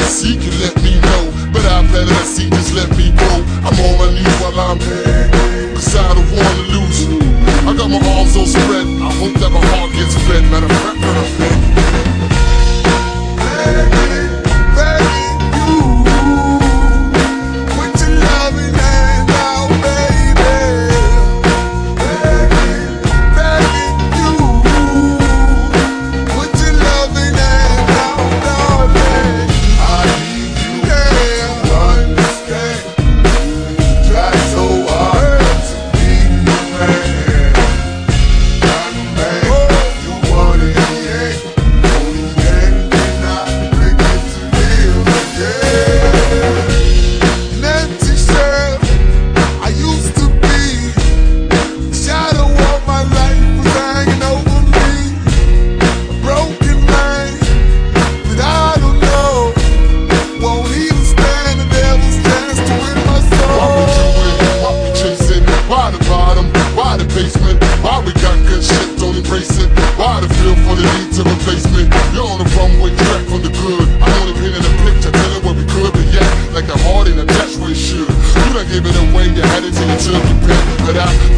see can let me know, but I'd better see, just let me go. I'm on my knees while I'm here, cause I don't wanna lose. I got my arms all spread, I hope that my heart gets fed. Matter of fact, why we got good shit, don't embrace it. Why the feel for the need to replace me? You're on the runway track from the good. I only painted a picture, telling where we could be at. Like the heart in a dash where it should. You done gave it away, you had it till you took your pen. But I